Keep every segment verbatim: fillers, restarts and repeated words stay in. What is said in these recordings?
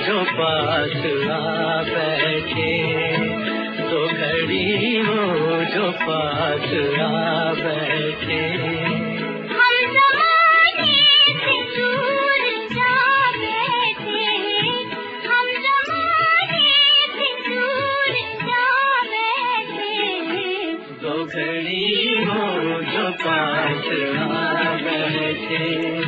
जो पास आ बैठे, तो घड़ी वो जो पास आ बैठे। घड़ी हो जो पास आ बैठे।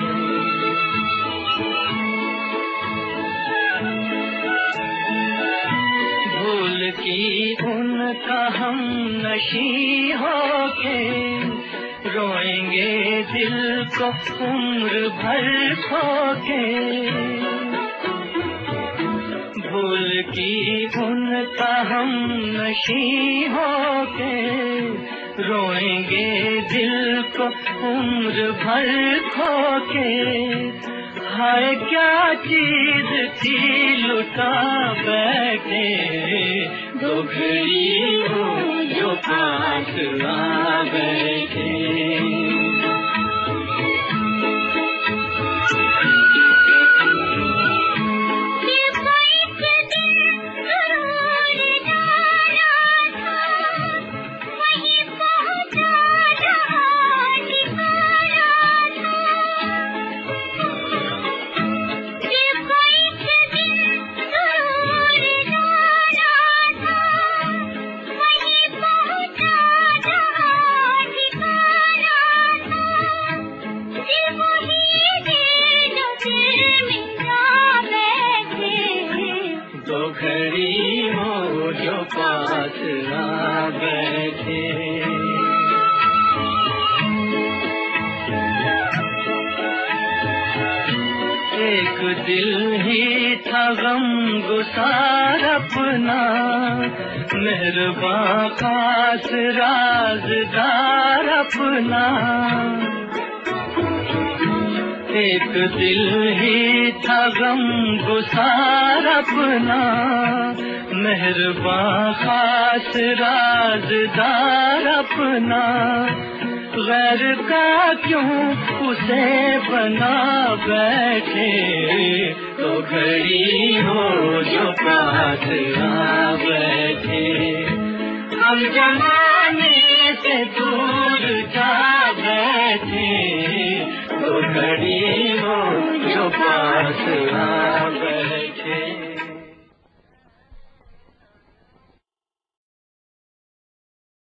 भूल की उनका हम नशी होके, रोएंगे दिल को उम्र भर खोके। भूल की उनका हम नशी होके, रोएंगे दिल को उम्र भर खोके। हाय क्या चीज थी लुटा बैठे, दो घड़ी हो जो पास आ बैठे। घड़ी हो जो पास आ बैठे। एक दिल ही था गम गुसार अपना, मेहरबां खास राज़दार अपना। एक दिल ही था गम गुसार अपना, मेहरबां खास राज़दार अपना। गैर का क्यों उसे बना बैठे, तो घड़ी हो जो पास आ बैठे। हम जमाने से दूर जा बैठे, तो घड़ी हो जो पास आ बैठे।